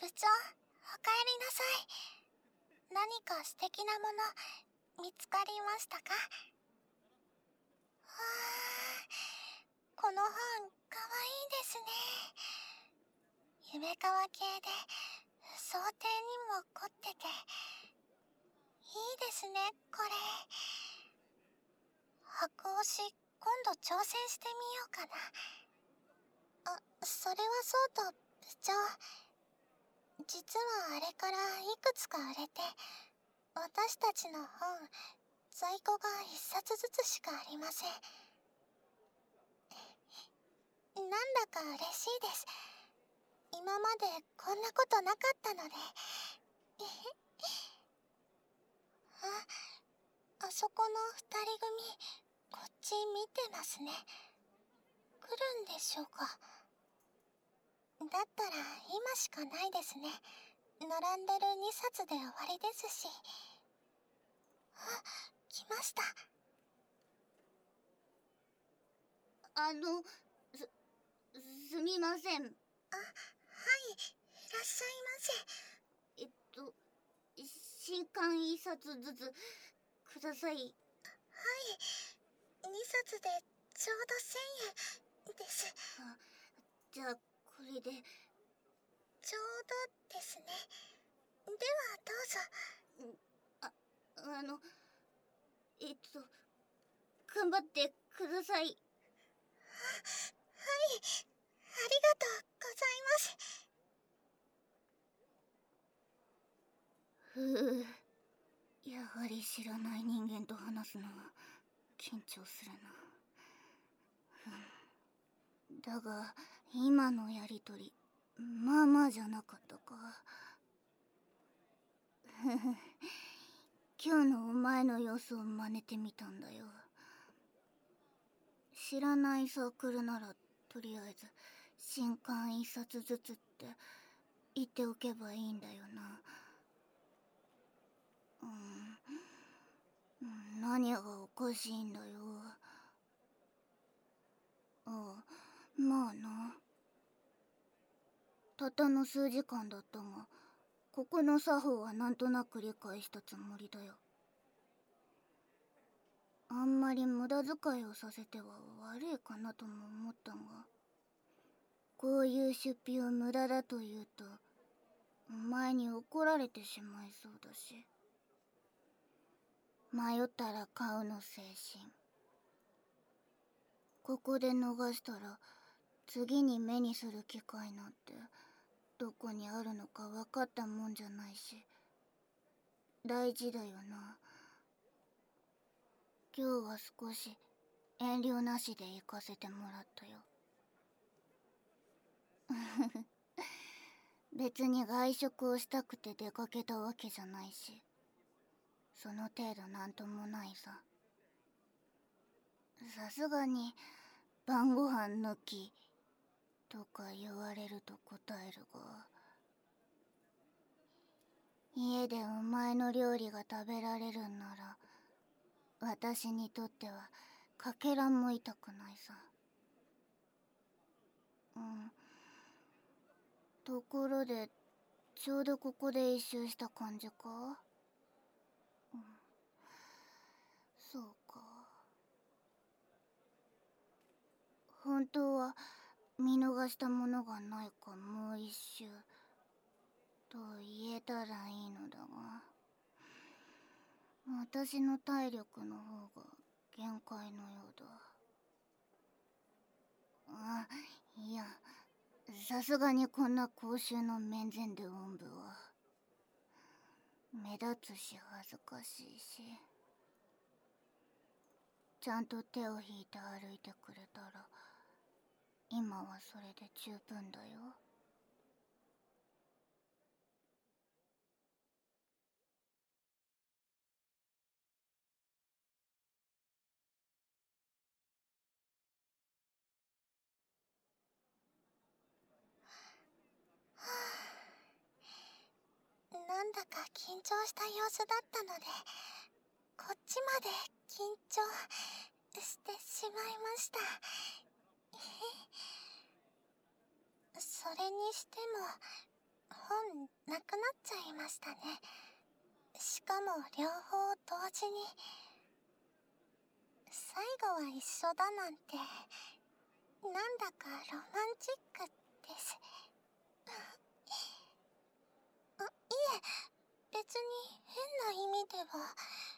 部長、おかえりなさい。何か素敵なもの見つかりましたか？この本かわいいですね。夢川系で装丁にも凝ってていいですね。これ箱押し、今度挑戦してみようかな。それはそうと部長、実はあれからいくつか売れて、私たちの本在庫が一冊ずつしかありません。なんだか嬉しいです。今までこんなことなかったので。あそこの二人組、こっち見てますね。来るんでしょうか。だったら今しかないですね。並んでる2冊で終わりですし。来ました。 すみません。 はい、いらっしゃいませ。 新刊一冊ずつください。 はい、2冊でちょうど1000円です。 じゃあこれで。 ちょうどですね。ではどうぞ。 頑張ってください。 はい、ありがとうございます。 やはり知らない人間と話すのは緊張するな。だが今のやりとりまあまあじゃなかったか。今日のお前の様子を真似てみたんだよ。知らないサークルならとりあえず新刊一冊ずつって言っておけばいいんだよな。何がおかしいんだよ。まあな。たったの数時間だったが、ここの作法はなんとなく理解したつもりだよ。あんまり無駄遣いをさせては悪いかなとも思ったが、こういう出費を無駄だと言うと、お前に怒られてしまいそうだし。迷ったら買うの精神。ここで逃したら、次に目にする機会なんて、どこにあるのか分かったもんじゃないし、大事だよな。今日は少し遠慮なしで行かせてもらったよ。別に外食をしたくて出かけたわけじゃないし、その程度なんともないさ。さすがに晩ご飯抜きとか言われると答えるが、家でお前の料理が食べられるんなら、私にとってはかけらも痛くないさ。ところで、ちょうどここで一周した感じか？そうか。本当は見逃したものがないかもう一周と言えたらいいのだが、私の体力の方が限界のようだ。いや、さすがにこんな公衆の面前でおんぶは目立つし恥ずかしいし、ちゃんと手を引いて歩いてくれたら今はそれで十分だよ。 なんだか緊張した様子だったので、こっちまで緊張してしまいました。それにしても、 本なくなっちゃいましたね。しかも両方同時に。最後は一緒だなんて、なんだかロマンチックです。あ、いえ、別に変な意味では。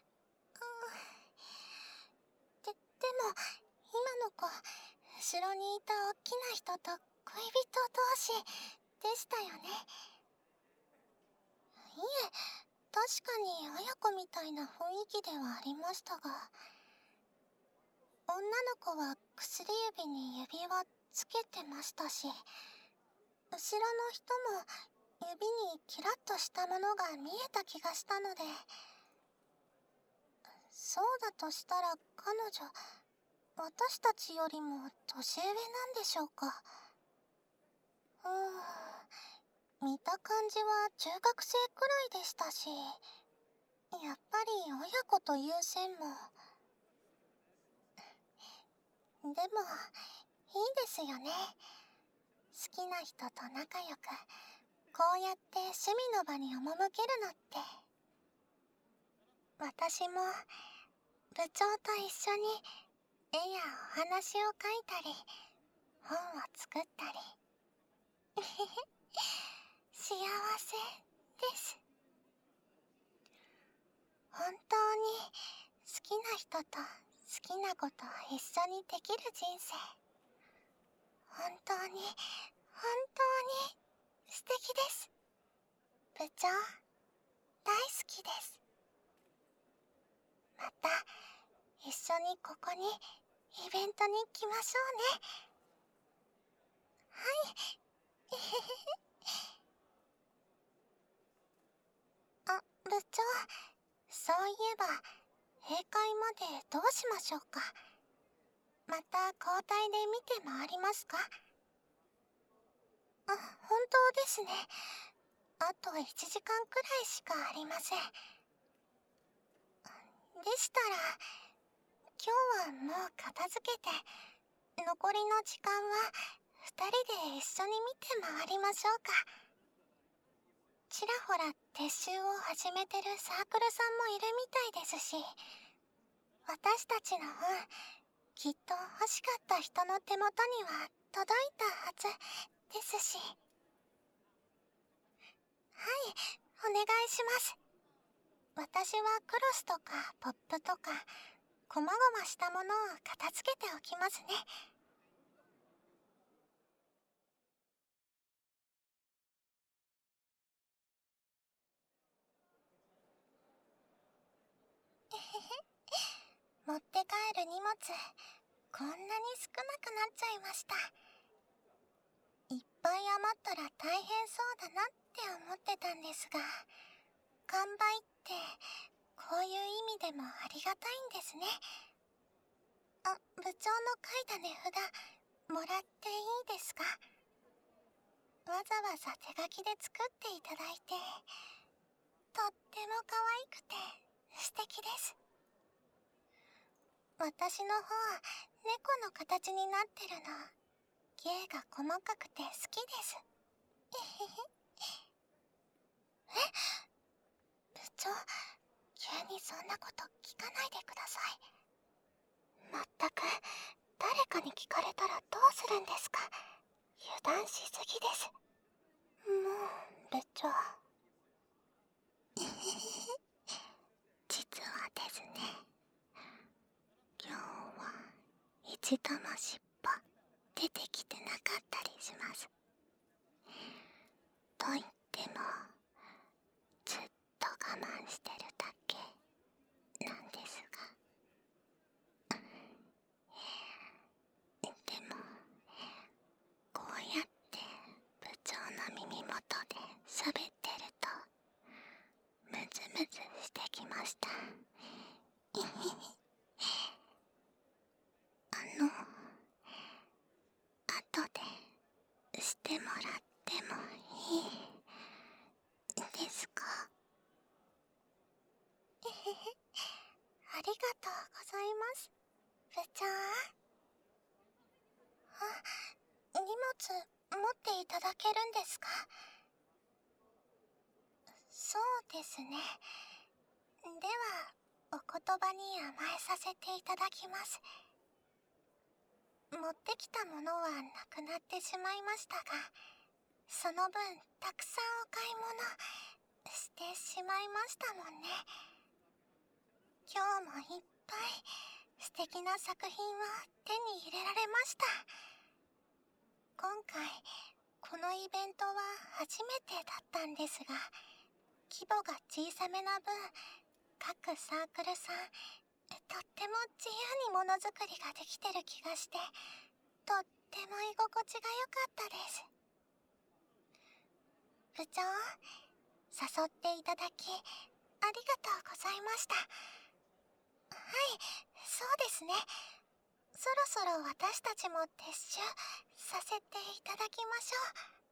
でも、今の子、後ろにいた大きな人と恋人同士でしたよね。いえ、確かに綾子みたいな雰囲気ではありましたが、女の子は薬指に指輪つけてましたし、後ろの人も指にキラッとしたものが見えた気がしたので、そうだとしたら彼女、私たちよりも年上なんでしょうか。見た感じは中学生くらいでしたし、やっぱり親子という線も。でも、いいですよね。好きな人と仲良く、こうやって趣味の場に赴けるのって。私も、部長と一緒に絵やお話を描いたり、本を作ったり。幸せです。本当に好きな人と好きなことを一緒にできる人生。本当に、本当に素敵です。部長、大好きです。また、一緒にここにイベントに来ましょうね。はい。あ、部長、そういえば、閉会までどうしましょうか。また交代で見て回りますか。本当ですね。あと1時間くらいしかありません。でしたら、今日はもう片付けて、残りの時間は2人で一緒に見て回りましょうか。ちらほら撤収を始めてるサークルさんもいるみたいですし、私たちの本、きっと欲しかった人の手元には届いたはずですし。はい、お願いします。私はクロスとかポップとか、こまごましたものを片付けておきますね。持って帰る荷物、こんなに少なくなっちゃいました。いっぱい余ったら大変そうだなって思ってたんですが、完売ってこういう意味でもありがたいんですね。あ、部長の書いた値札、もらっていいですか？わざわざ手書きで作っていただいて、とっても可愛くて素敵です。私の方、猫の形になってるの、芸が細かくて好きです。え？部長、急にそんなこと聞かないでください。まったく、誰かに聞かれたらどうするんですか。油断しすぎです。もう、部長。実はですね、今日は一度も尻尾出てきてなかったりします。と言っても、ずっと我慢してるだけなんですが。でも、こうやって部長の耳元で喋ってると、ムズムズしてきました。後でしてもらってもいいですか？ありがとうございます、部長。荷物持っていただけるんですか？ そうですね。では、お言葉に甘えさせていただきます。持ってきたものはなくなってしまいましたが、その分たくさんお買い物してしまいましたもんね。今日もいっぱい素敵な作品は手に入れられました。今回このイベントは初めてだったんですが、規模が小さめな分、各サークルさんとっても自由にものづくりができてる気がして、とっても居心地が良かったです。部長、誘っていただきありがとうございました。はい、そうですね。そろそろ私たちも撤収させていただきましょう。